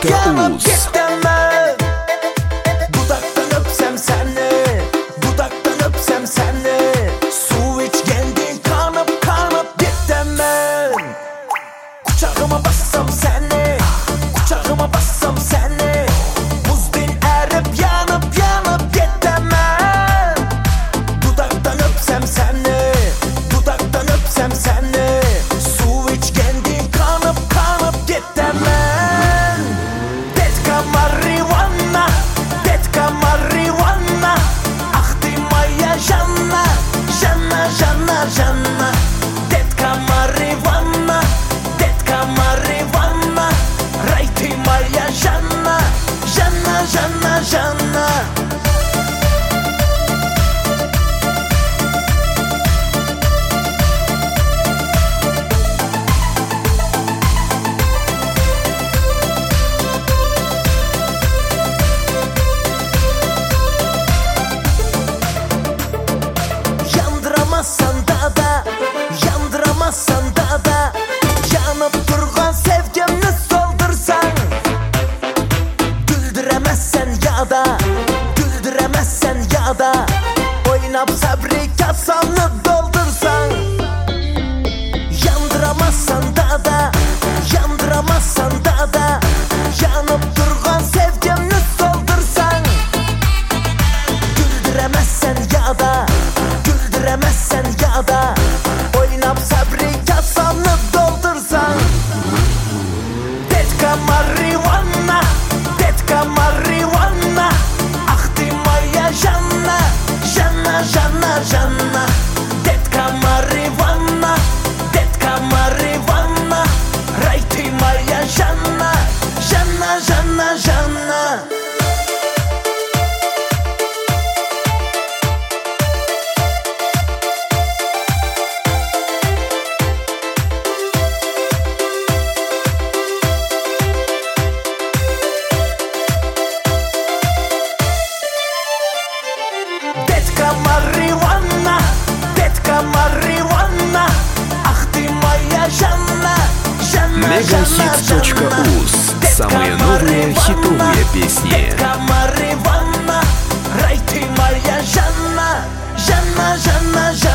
Megahit.uz. Dudaktan öpsem seni, dudaktan öpsem seni. Su içgendin kanıp kanıp gittim ben. Kucağıma bassam seni, kucağıma bassam seni. Buzdin erip yanıp yanıp gittim ben. Dudaktan öpsem seni, dudaktan öpsem seni. Su içgendin kanıp kanıp gittim ben. Detka marijuana, detka marijuana. Ах ты моя Жанна, Жанна, Жанна, Жанна. Детка marijuana, детка marijuana. Рай ты моя Жанна, Жанна, Жанна, Жанна. Yandıramazsan da, yandıramazsan da. Yanıp durgan sevgimni soldursan. Güldüremezsen ya da, güldüremezsen ya da. Oynap sabri kasanı doldursan. Yandıramazsan da, yandıramazsan da. Yanıp durgan sevgimni soldursan. Güldüremezsen ya da, güldüremezsen ya da. Oynap sabri kasanı doldursan. Detka marijuana, detka marijuana. Ах ты моя Жанна, Жанна, Жанна, Жанна. Detka marijuana, detka marijuana. Рай ты моя Жанна, Жанна, Жанна, Жанна. Детка marijuana, детка marijuana. Ах ты моя Жанна, Жанна, Megahit.uz. Самые новые хитовые песни. Детка marijuana. Рай ты моя Жанна, Жанна, Жанна, Жанна.